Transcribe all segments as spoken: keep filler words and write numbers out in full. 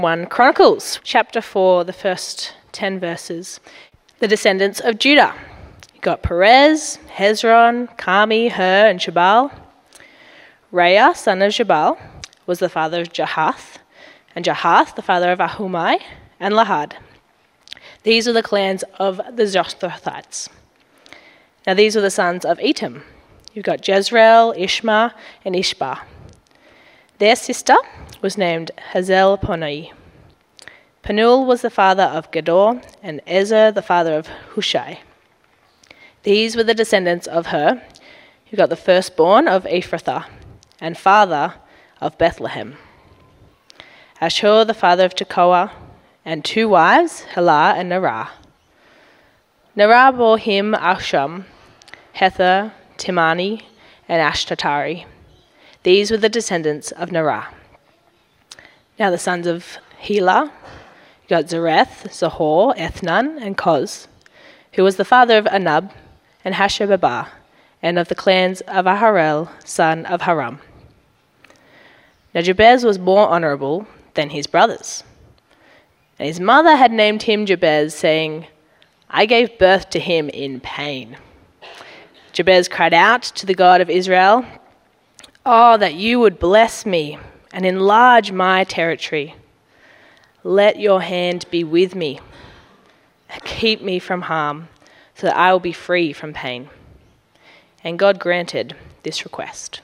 First Chronicles, chapter four, the first ten verses. The descendants of Judah. You got Perez, Hezron, Carmi, Hur, and Shabal. Raiah, son of Shabal, was the father of Jahath, and Jahath, the father of Ahumai, and Lahad. These were the clans of the Zothrathites. Now these were the sons of Etam. You've got Jezreel, Ishma, and Ishbah. Their sister was named Hazel Ponai. Penuel was the father of Gedor, and Ezer the father of Hushai. These were the descendants of Hur. You got the firstborn of Ephrathah, and father of Bethlehem. Ashur the father of Tekoa, and two wives, Helah and Narah. Narah bore him Asham, Hether, Timani, and Ashtatari. These were the descendants of Narah. Now the sons of Helah, you got Zareth, Zahor, Ethnan, and Koz, who was the father of Anub and Hashababah, and of the clans of Aharel, son of Haram. Now Jabez was more honourable than his brothers. And his mother had named him Jabez, saying, I gave birth to him in pain. Jabez cried out to the God of Israel, Oh, that you would bless me and enlarge my territory. Let your hand be with me. Keep me from harm, so that I will be free from pain. And God granted this request.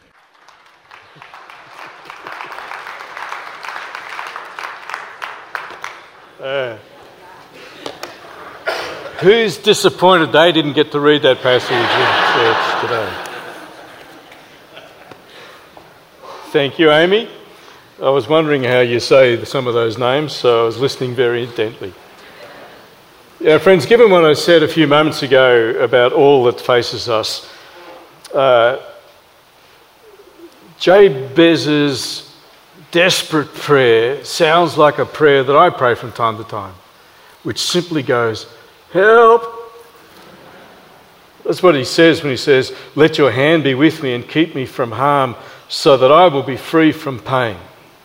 Uh, who's disappointed they didn't get to read that passage in church today? Thank you, Amy. I was wondering how you say some of those names, so I was listening very intently. Yeah, friends, given what I said a few moments ago about all that faces us, uh, Jabez's desperate prayer sounds like a prayer that I pray from time to time, which simply goes, help. That's what he says when he says, let your hand be with me and keep me from harm so that I will be free from pain.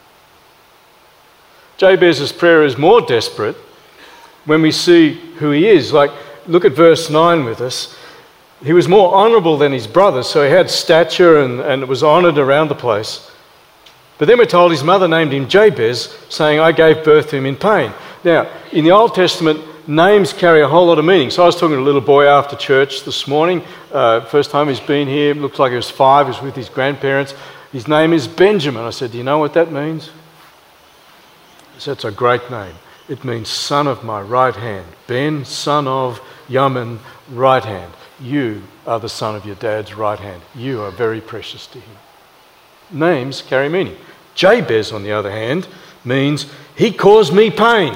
Jabez's prayer is more desperate when we see who he is. Like, look at verse nine with us. He was more honourable than his brothers, so he had stature and, and was honoured around the place. But then we're told his mother named him Jabez, saying, I gave birth to him in pain. Now, in the Old Testament, names carry a whole lot of meaning. So I was talking to a little boy after church this morning. Uh, first time he's been here. Looks like he was five. He was with his grandparents. His name is Benjamin. I said, do you know what that means? He said, it's a great name. It means son of my right hand. Ben, son of Yamin, right hand. You are the son of your dad's right hand. You are very precious to him. Names carry meaning. Jabez, on the other hand, means he caused me pain.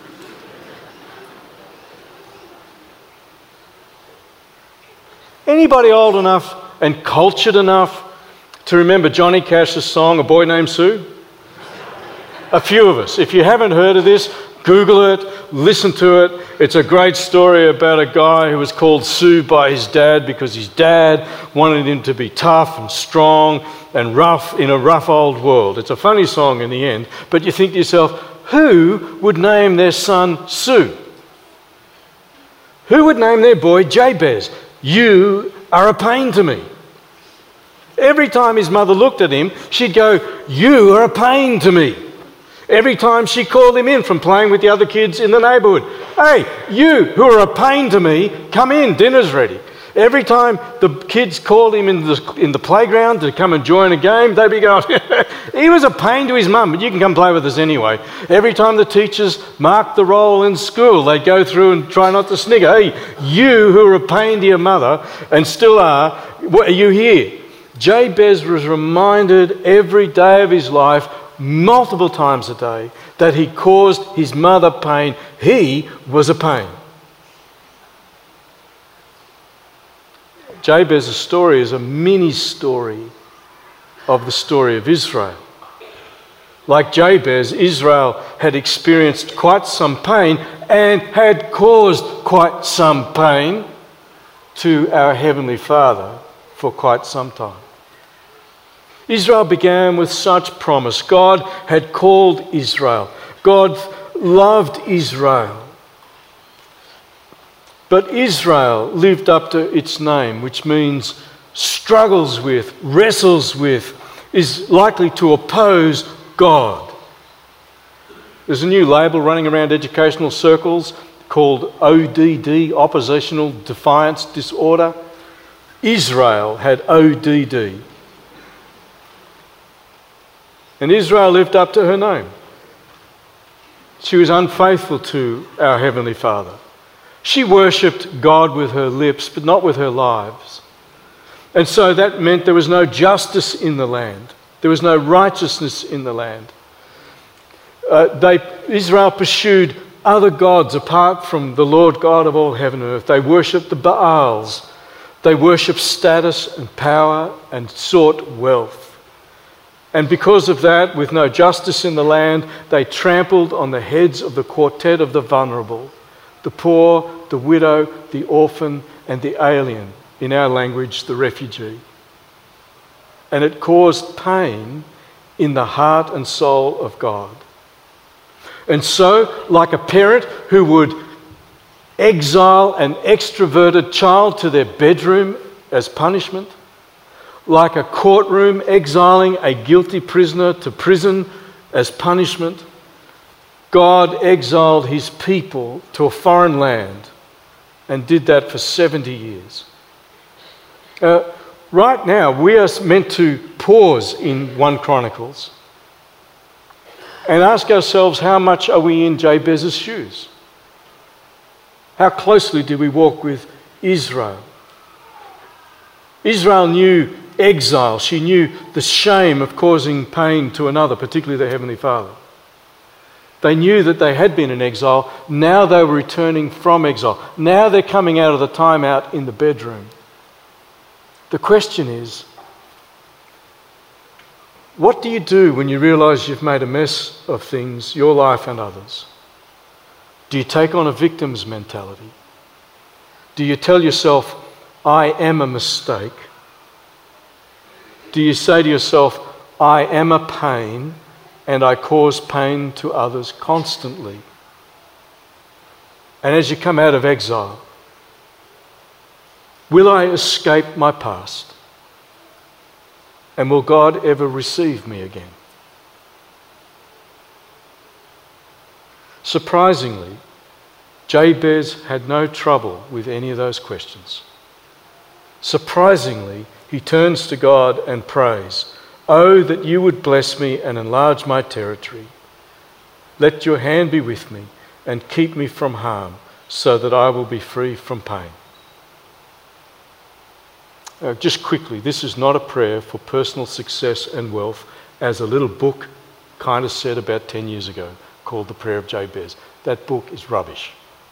Anybody old enough and cultured enough to remember Johnny Cash's song, A Boy Named Sue? A few of us. If you haven't heard of this, Google it, listen to it. It's a great story about a guy who was called Sue by his dad because his dad wanted him to be tough and strong and rough in a rough old world. It's a funny song in the end, but you think to yourself, who would name their son Sue? Who would name their boy Jabez? You are a pain to me. Every time his mother looked at him, she'd go, you are a pain to me. Every time she called him in from playing with the other kids in the neighbourhood, hey, you who are a pain to me, come in, dinner's ready. Every time the kids called him in the, in the playground to come and join a game, they'd be going, he was a pain to his mum, but you can come play with us anyway. Every time the teachers marked the roll in school, they'd go through and try not to snigger. Hey, you who are a pain to your mother and still are, what, are you here? Jabez was reminded every day of his life, multiple times a day, that he caused his mother pain. He was a pain. Jabez's story is a mini story of the story of Israel. Like Jabez, Israel had experienced quite some pain and had caused quite some pain to our Heavenly Father for quite some time. Israel began with such promise. God had called Israel, God loved Israel. But Israel lived up to its name, which means struggles with, wrestles with, is likely to oppose God. There's a new label running around educational circles called O D D, Oppositional Defiance Disorder. Israel had O D D. And Israel lived up to her name. She was unfaithful to our Heavenly Father. She worshipped God with her lips, but not with her lives. And so that meant there was no justice in the land. There was no righteousness in the land. Uh, they, Israel pursued other gods apart from the Lord God of all heaven and earth. They worshipped the Baals. They worshipped status and power and sought wealth. And because of that, with no justice in the land, they trampled on the heads of the quartet of the vulnerable, the poor, the widow, the orphan, and the alien. In our language, the refugee. And it caused pain in the heart and soul of God. And so, like a parent who would exile an extroverted child to their bedroom as punishment, like a courtroom exiling a guilty prisoner to prison as punishment, God exiled his people to a foreign land and did that for seventy years. Uh, right now, we are meant to pause in First Chronicles and ask ourselves, how much are we in Jabez's shoes? How closely do we walk with Israel? Israel knew exile. She knew the shame of causing pain to another, particularly their Heavenly Father. They knew that they had been in exile. Now they were returning from exile. Now they're coming out of the time out in the bedroom. The question is, what do you do when you realise you've made a mess of things, your life and others? Do you take on a victim's mentality? Do you tell yourself, I am a mistake? Do you say to yourself, I am a pain and I cause pain to others constantly? And as you come out of exile, will I escape my past? And will God ever receive me again? Surprisingly, Jabez had no trouble with any of those questions. Surprisingly, he turns to God and prays, "Oh, that you would bless me and enlarge my territory. Let your hand be with me and keep me from harm, so that I will be free from pain." Uh, just quickly, this is not a prayer for personal success and wealth, as a little book kind of said about ten years ago, called The Prayer of Jabez. That book is rubbish.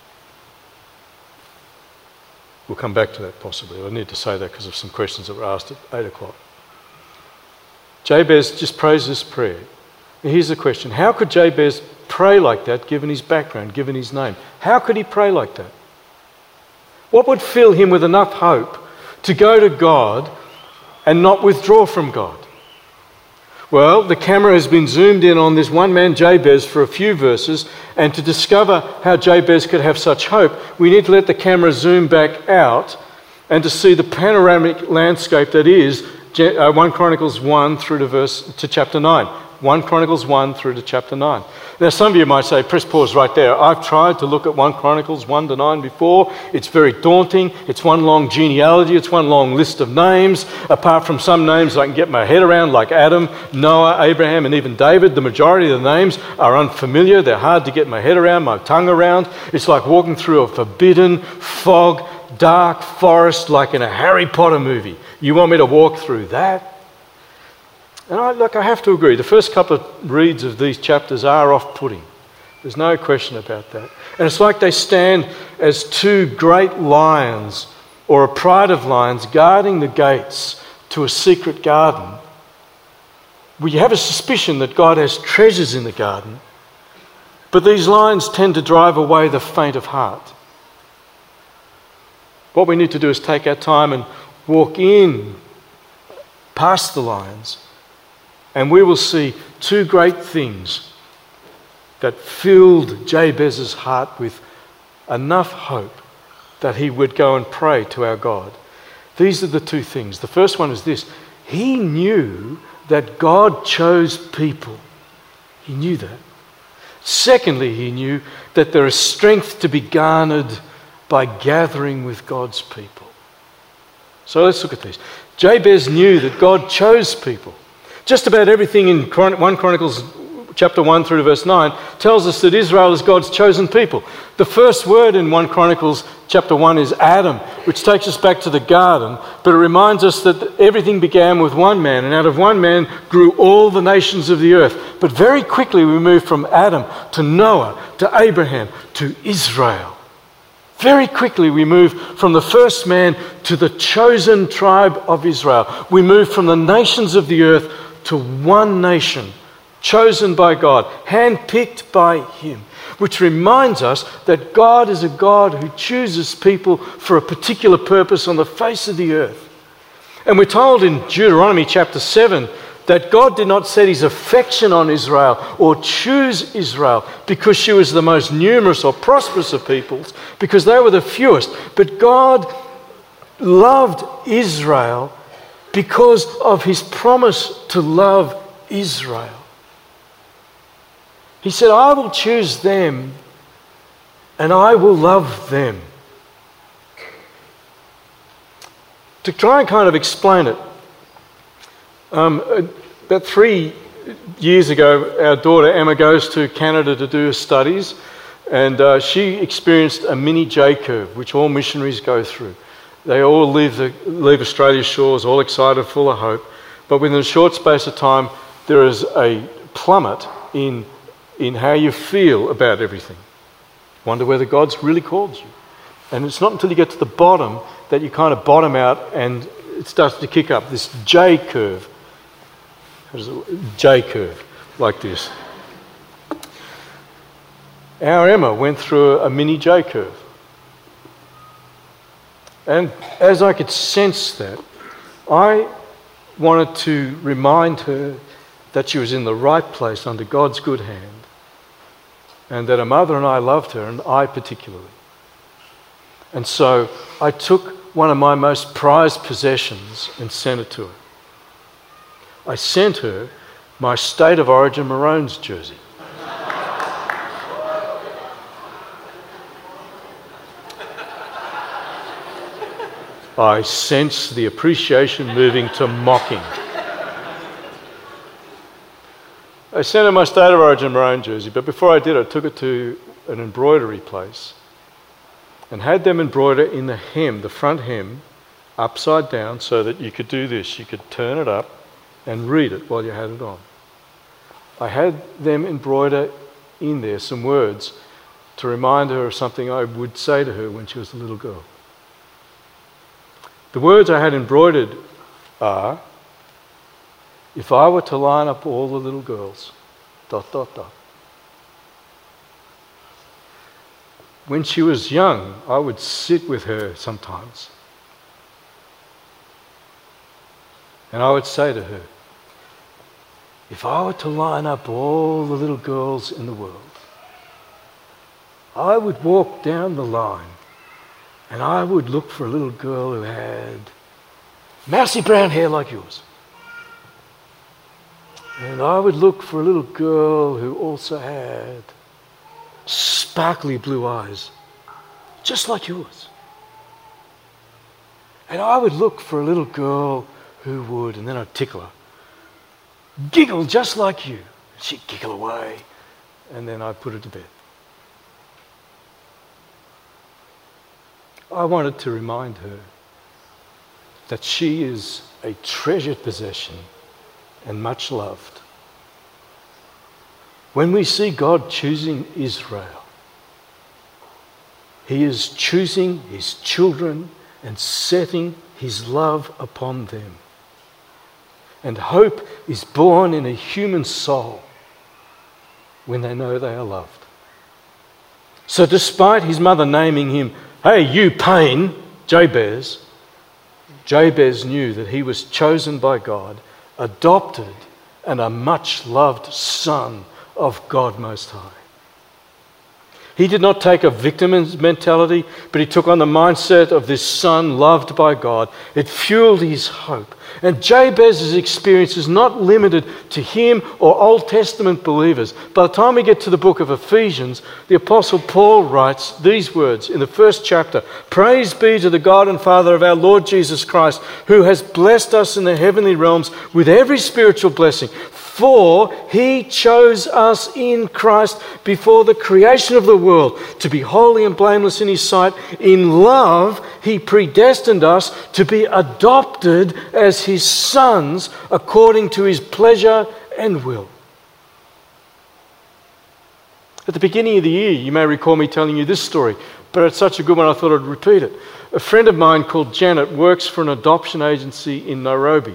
We'll come back to that possibly. I need to say that because of some questions that were asked at eight o'clock. Jabez just prays this prayer. And here's the question. How could Jabez pray like that given his background, given his name? How could he pray like that? What would fill him with enough hope to go to God and not withdraw from God? Well, the camera has been zoomed in on this one man, Jabez, for a few verses, and to discover how Jabez could have such hope, we need to let the camera zoom back out and to see the panoramic landscape that is First Chronicles one through to verse to chapter nine. First Chronicles one through to chapter nine. Now, some of you might say, press pause right there. I've tried to look at First Chronicles one to nine before. It's very daunting. It's one long genealogy. It's one long list of names. Apart from some names I can get my head around, like Adam, Noah, Abraham, and even David, the majority of the names are unfamiliar. They're hard to get my head around, my tongue around. It's like walking through a forbidden, fog, dark forest like in a Harry Potter movie. You want me to walk through that? And I, look, I have to agree, the first couple of reads of these chapters are off-putting. There's no question about that. And it's like they stand as two great lions, or a pride of lions, guarding the gates to a secret garden. We have a suspicion that God has treasures in the garden, but these lions tend to drive away the faint of heart. What we need to do is take our time and walk in past the lions, and we will see two great things that filled Jabez's heart with enough hope that he would go and pray to our God. These are the two things. The first one is this. He knew that God chose people. He knew that. Secondly, he knew that there is strength to be garnered by gathering with God's people. So let's look at this. Jabez knew that God chose people. Just about everything in First Chronicles chapter one through to verse nine tells us that Israel is God's chosen people. The first word in First Chronicles chapter one is Adam, which takes us back to the garden, but it reminds us that everything began with one man, and out of one man grew all the nations of the earth. But very quickly we move from Adam to Noah, to Abraham, to Israel. Very quickly we move from the first man to the chosen tribe of Israel. We move from the nations of the earth to one nation, chosen by God, handpicked by him, which reminds us that God is a God who chooses people for a particular purpose on the face of the earth. And we're told in Deuteronomy chapter seven that God did not set his affection on Israel or choose Israel because she was the most numerous or prosperous of peoples, because they were the fewest. But God loved Israel because of his promise to love Israel. He said, I will choose them and I will love them. To try and kind of explain it, um, about three years ago, our daughter Emma goes to Canada to do her studies, and uh, she experienced a mini J-curve, which all missionaries go through. They all leave, the, leave Australia's shores, all excited, full of hope, but within a short space of time, there is a plummet in in how you feel about everything. Wonder whether God's really called you. And it's not until you get to the bottom that you kind of bottom out and it starts to kick up, this J curve. J curve, like this. Our Emma went through a mini J curve. And as I could sense that, I wanted to remind her that she was in the right place under God's good hand, and that her mother and I loved her, and I particularly. And so I took one of my most prized possessions and sent it to her. I sent her my State of Origin Maroons jersey. I sense the appreciation moving to mocking. I sent her my State of Origin Maroon jersey, but before I did, I took it to an embroidery place and had them embroider in the hem, the front hem, upside down, so that you could do this. You could turn it up and read it while you had it on. I had them embroider in there some words to remind her of something I would say to her when she was a little girl. The words I had embroidered are, if I were to line up all the little girls, dot, dot, dot. When she was young, I would sit with her sometimes. And I would say to her, if I were to line up all the little girls in the world, I would walk down the line and I would look for a little girl who had mousy brown hair like yours. And I would look for a little girl who also had sparkly blue eyes, just like yours. And I would look for a little girl who would, and then I'd tickle her, giggle just like you. She'd giggle away, and then I'd put her to bed. I wanted to remind her that she is a treasured possession and much loved. When we see God choosing Israel, he is choosing his children and setting his love upon them. And hope is born in a human soul when they know they are loved. So despite his mother naming him, hey, you pain, Jabez, Jabez knew that he was chosen by God, adopted, and a much-loved son of God Most High. He did not take a victim mentality, but he took on the mindset of this son loved by God. It fueled his hope. And Jabez's experience is not limited to him or Old Testament believers. By the time we get to the book of Ephesians, the Apostle Paul writes these words in the first chapter: "Praise be to the God and Father of our Lord Jesus Christ, who has blessed us in the heavenly realms with every spiritual blessing. For he chose us in Christ before the creation of the world to be holy and blameless in his sight. In love, he predestined us to be adopted as his sons according to his pleasure and will." At the beginning of the year, you may recall me telling you this story, but it's such a good one I thought I'd repeat it. A friend of mine called Janet works for an adoption agency in Nairobi.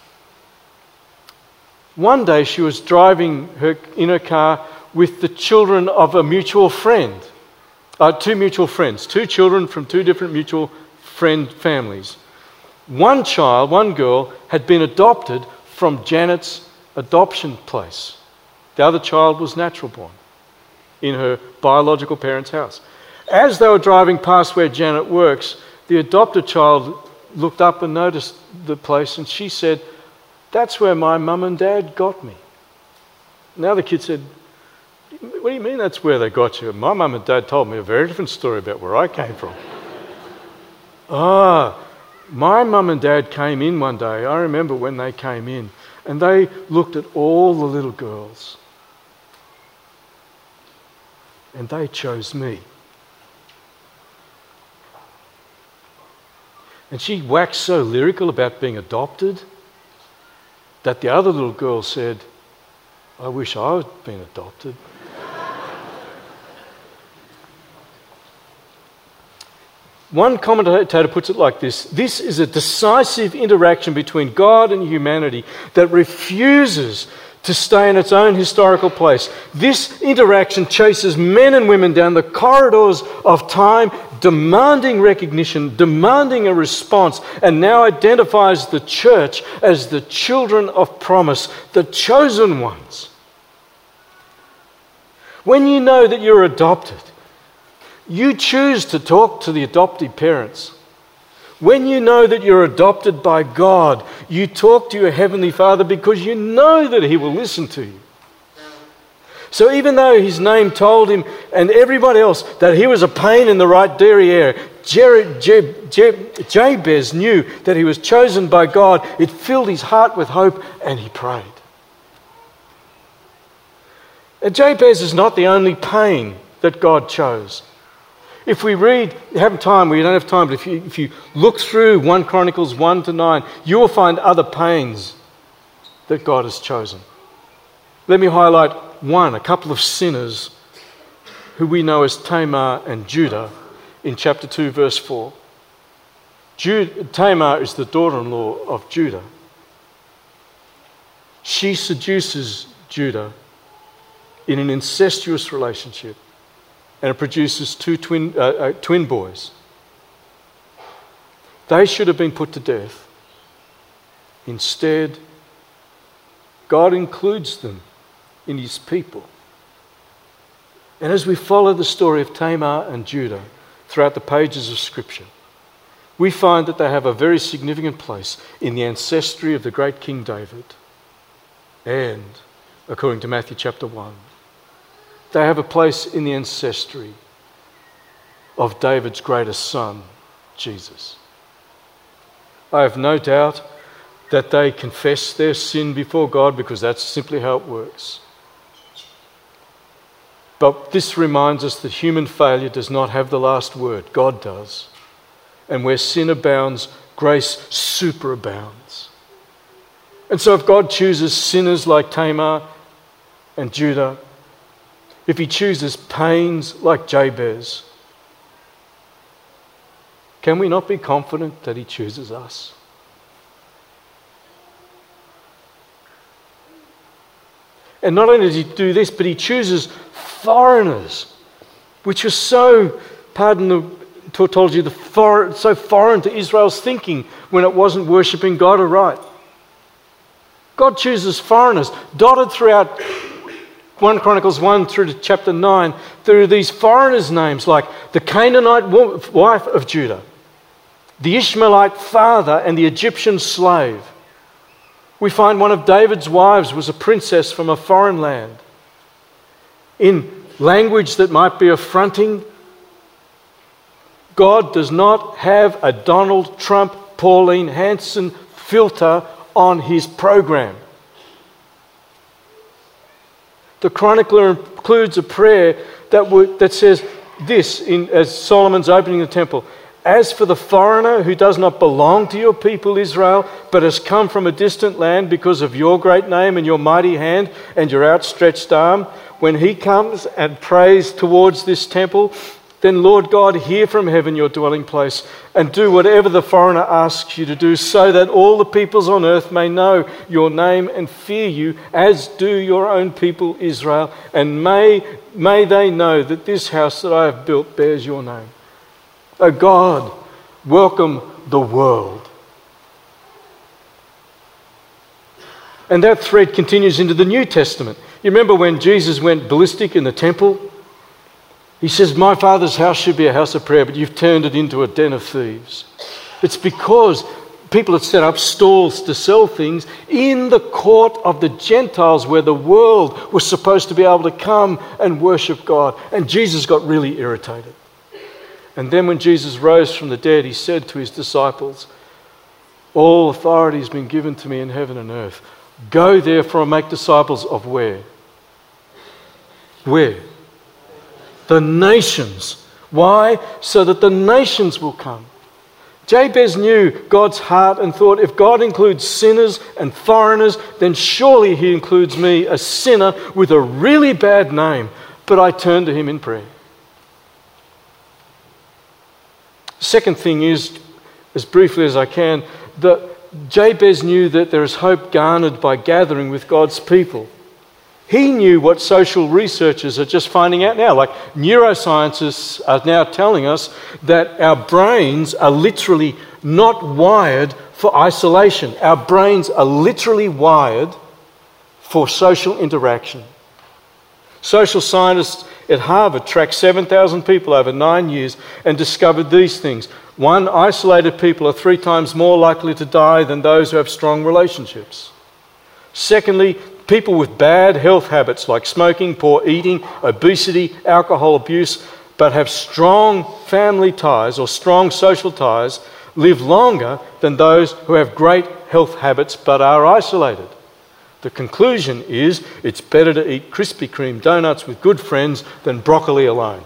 One day she was driving her in her car with the children of a mutual friend, uh, two mutual friends, two children from two different mutual friend families. One child, one girl, had been adopted from Janet's adoption place. The other child was natural born in her biological parents' house. As they were driving past where Janet works, the adopted child looked up and noticed the place, and she said, "That's where my mum and dad got me." Now the kid said, "What do you mean that's where they got you?" "My mum and dad told me a very different story about where I came from." "Ah, my mum and dad came in one day. I remember when they came in, and they looked at all the little girls, and they chose me." And she waxed so lyrical about being adopted that the other little girl said, "I wish I had been adopted." One commentator puts it like this: "This is a decisive interaction between God and humanity that refuses to stay in its own historical place. This interaction chases men and women down the corridors of time, demanding recognition, demanding a response, and now identifies the church as the children of promise, the chosen ones." When you know that you're adopted, you choose to talk to the adoptive parents. When you know that you're adopted by God, you talk to your Heavenly Father because you know that He will listen to you. So even though his name told him and everybody else that he was a pain in the right derriere, Jer- Je- Je- Jabez knew that he was chosen by God. It filled his heart with hope, and he prayed. And Jabez is not the only pain that God chose. If we read, you have time, we don't have time, but if you, if you look through First Chronicles one to nine, you will find other pains that God has chosen. Let me highlight one, a couple of sinners who we know as Tamar and Judah in chapter two, verse four. Jude, Tamar is the daughter-in-law of Judah. She seduces Judah in an incestuous relationship, and it produces two twin, uh, uh, twin boys. They should have been put to death. Instead, God includes them in His people. And as we follow the story of Tamar and Judah throughout the pages of Scripture, we find that they have a very significant place in the ancestry of the great King David. And, according to Matthew chapter one, they have a place in the ancestry of David's greatest son, Jesus. I have no doubt that they confess their sin before God, because that's simply how it works. But this reminds us that human failure does not have the last word. God does. And where sin abounds, grace superabounds. And so if God chooses sinners like Tamar and Judah, if He chooses pains like Jabez, can we not be confident that He chooses us? And not only does He do this, but He chooses foreigners, which was so, pardon the tautology, the for, so foreign to Israel's thinking when it wasn't worshipping God aright. God chooses foreigners dotted throughout First Chronicles one through to chapter nine, there are these foreigners' names like the Canaanite wife of Judah, the Ishmaelite father, and the Egyptian slave. We find one of David's wives was a princess from a foreign land. In language that might be affronting, God does not have a Donald Trump, Pauline Hanson filter on his program. The chronicler includes a prayer that, would, that says this in, as Solomon's opening the temple. As for the foreigner who does not belong to your people Israel, but has come from a distant land because of your great name and your mighty hand and your outstretched arm, when he comes and prays towards this temple, then Lord God, hear from heaven your dwelling place and do whatever the foreigner asks you to do, so that all the peoples on earth may know your name and fear you, as do your own people Israel. And may, may they know that this house that I have built bears your name. O God, welcome the world. And that thread continues into the New Testament. You remember when Jesus went ballistic in the temple? He says, my Father's house should be a house of prayer, but you've turned it into a den of thieves. It's because people had set up stalls to sell things in the court of the Gentiles, where the world was supposed to be able to come and worship God. And Jesus got really irritated. And then when Jesus rose from the dead, he said to his disciples, all authority has been given to me in heaven and earth. Go therefore and make disciples of where? Where? The nations. Why? So that the nations will come. Jabez knew God's heart and thought, if God includes sinners and foreigners, then surely he includes me, a sinner with a really bad name. But I turned to him in prayer. Second thing is, as briefly as I can, that Jabez knew that there is hope garnered by gathering with God's people. He knew what social researchers are just finding out now. Like neuroscientists are now telling us that our brains are literally not wired for isolation. Our brains are literally wired for social interaction. Social scientists at Harvard tracked seven thousand people over nine years and discovered these things. One, isolated people are three times more likely to die than those who have strong relationships. Secondly, people with bad health habits like smoking, poor eating, obesity, alcohol abuse, but have strong family ties or strong social ties, live longer than those who have great health habits but are isolated. The conclusion is it's better to eat Krispy Kreme donuts with good friends than broccoli alone.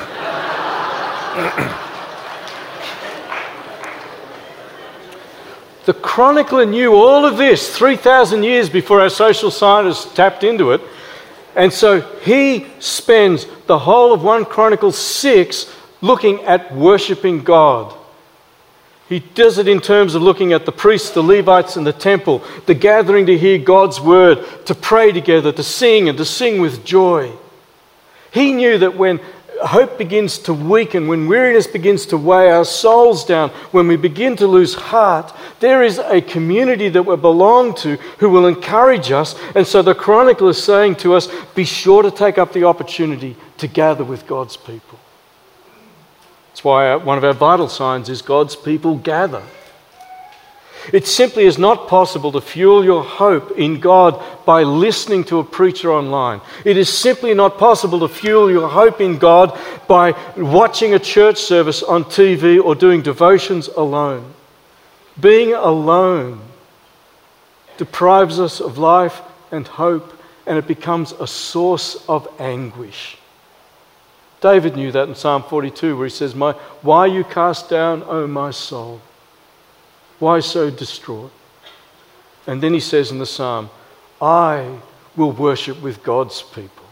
The chronicler knew all of this three thousand years before our social scientists tapped into it. And so he spends the whole of First Chronicles six looking at worshipping God. He does it in terms of looking at the priests, the Levites, and the temple, the gathering to hear God's word, to pray together, to sing and to sing with joy. He knew that when hope begins to weaken, when weariness begins to weigh our souls down, when we begin to lose heart, there is a community that we belong to who will encourage us. And so the chronicler is saying to us, be sure to take up the opportunity to gather with God's people. That's why one of our vital signs is God's people gather. It simply is not possible to fuel your hope in God by listening to a preacher online. It is simply not possible to fuel your hope in God by watching a church service on T V or doing devotions alone. Being alone deprives us of life and hope, and it becomes a source of anguish. David knew that in Psalm forty-two, where he says, "My, why are you cast down, O my soul? Why so distraught?" And then he says in the psalm, I will worship with God's people.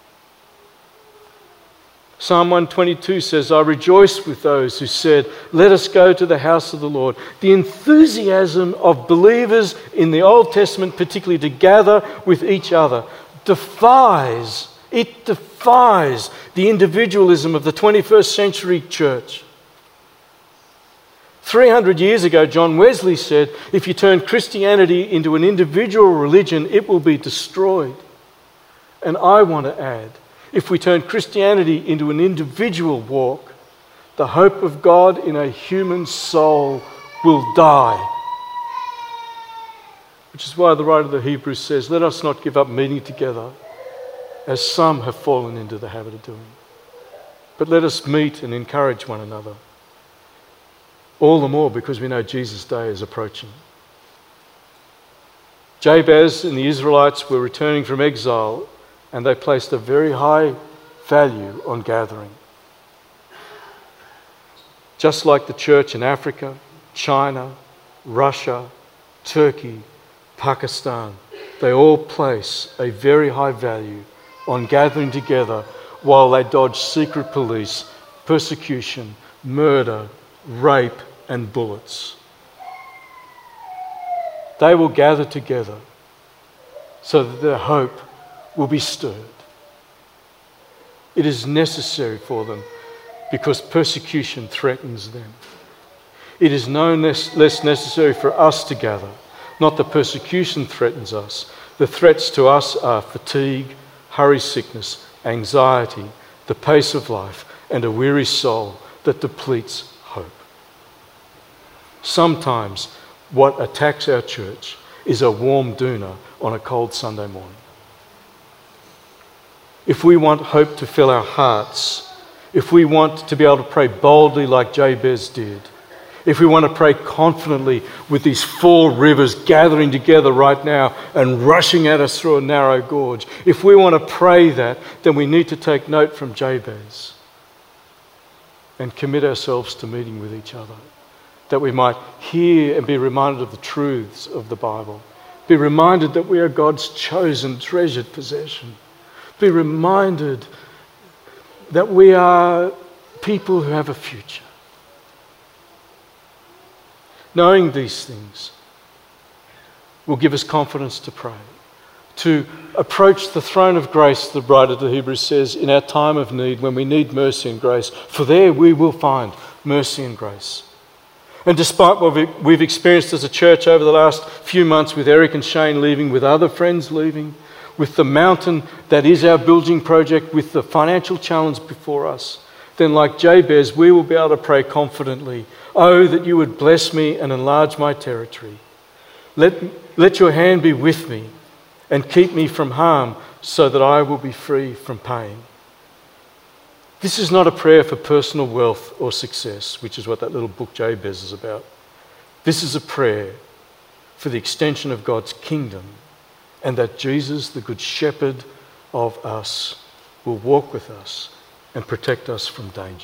Psalm one twenty-two says, I rejoice with those who said, let us go to the house of the Lord. The enthusiasm of believers in the Old Testament, particularly to gather with each other, defies, it defies the individualism of the twenty-first century church. three hundred years ago, John Wesley said, if you turn Christianity into an individual religion, it will be destroyed. And I want to add, if we turn Christianity into an individual walk, the hope of God in a human soul will die. Which is why the writer of the Hebrews says, let us not give up meeting together, as some have fallen into the habit of doing. But let us meet and encourage one another. All the more because we know Jesus' day is approaching. Jabez and the Israelites were returning from exile, and they placed a very high value on gathering. Just like the church in Africa, China, Russia, Turkey, Pakistan, they all place a very high value on gathering together while they dodge secret police, persecution, murder, rape, and bullets. They will gather together so that their hope will be stirred. It is necessary for them because persecution threatens them. It is no less necessary for us to gather. Not that persecution threatens us. The threats to us are fatigue, hurry sickness, anxiety, the pace of life, and a weary soul that depletes hope. Sometimes what attacks our church is a warm doona on a cold Sunday morning. If we want hope to fill our hearts, if we want to be able to pray boldly like Jabez did, if we want to pray confidently with these four rivers gathering together right now and rushing at us through a narrow gorge, if we want to pray that, then we need to take note from Jabez and commit ourselves to meeting with each other, that we might hear and be reminded of the truths of the Bible, be reminded that we are God's chosen, treasured possession, be reminded that we are people who have a future. Knowing these things will give us confidence to pray, to approach the throne of grace, the writer to Hebrews says, in our time of need, when we need mercy and grace, for there we will find mercy and grace. And despite what we've experienced as a church over the last few months with Eric and Shane leaving, with other friends leaving, with the mountain that is our building project, with the financial challenge before us, then like Jabez, we will be able to pray confidently, oh, that you would bless me and enlarge my territory. Let, let your hand be with me and keep me from harm so that I will be free from pain. This is not a prayer for personal wealth or success, which is what that little book Jabez is about. This is a prayer for the extension of God's kingdom, and that Jesus, the Good Shepherd of us, will walk with us and protect us from danger.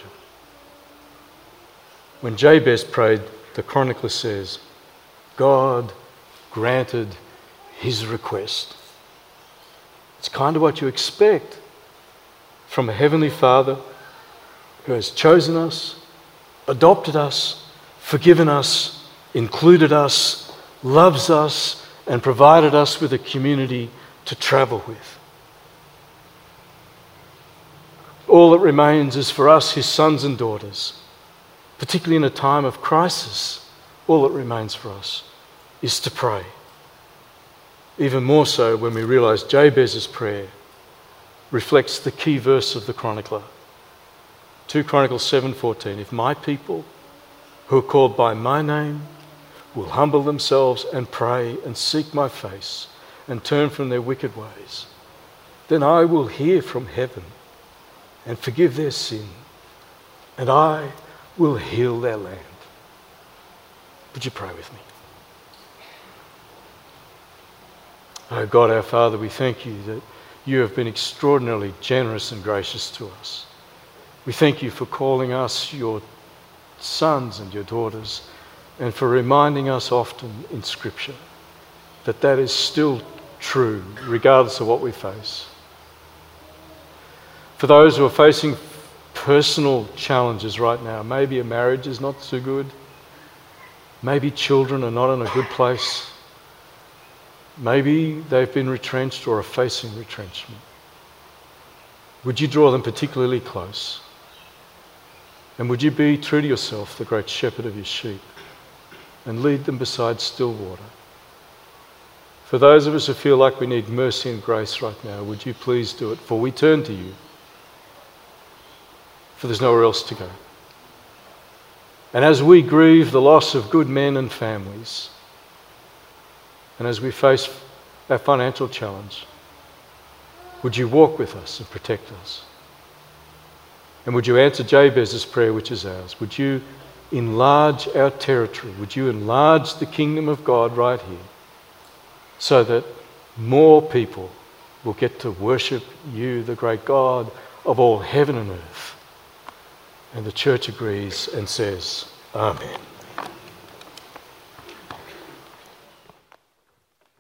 When Jabez prayed, the chronicler says, God granted his request. It's kind of what you expect from a heavenly Father who has chosen us, adopted us, forgiven us, included us, loves us, and provided us with a community to travel with. All that remains is for us, his sons and daughters, particularly in a time of crisis, all that remains for us is to pray. Even more so when we realise Jabez's prayer reflects the key verse of the chronicler. Second Chronicles seven fourteen, if my people who are called by my name will humble themselves and pray and seek my face and turn from their wicked ways, then I will hear from heaven and forgive their sin, and I will heal their land. Would you pray with me? Oh God, our Father, we thank you that you have been extraordinarily generous and gracious to us. We thank you for calling us your sons and your daughters, and for reminding us often in Scripture that that is still true, regardless of what we face. For those who are facing personal challenges right now, maybe a marriage is not so good, maybe children are not in a good place, maybe they've been retrenched or are facing retrenchment. Would you draw them particularly close? And would you be true to yourself, the great shepherd of your sheep, and lead them beside still water? For those of us who feel like we need mercy and grace right now, would you please do it? For we turn to you. For there's nowhere else to go. And as we grieve the loss of good men and families, and as we face our financial challenge, would you walk with us and protect us? And would you answer Jabez's prayer, which is ours? Would you enlarge our territory? Would you enlarge the kingdom of God right here so that more people will get to worship you, the great God of all heaven and earth? And the church agrees and says, Amen.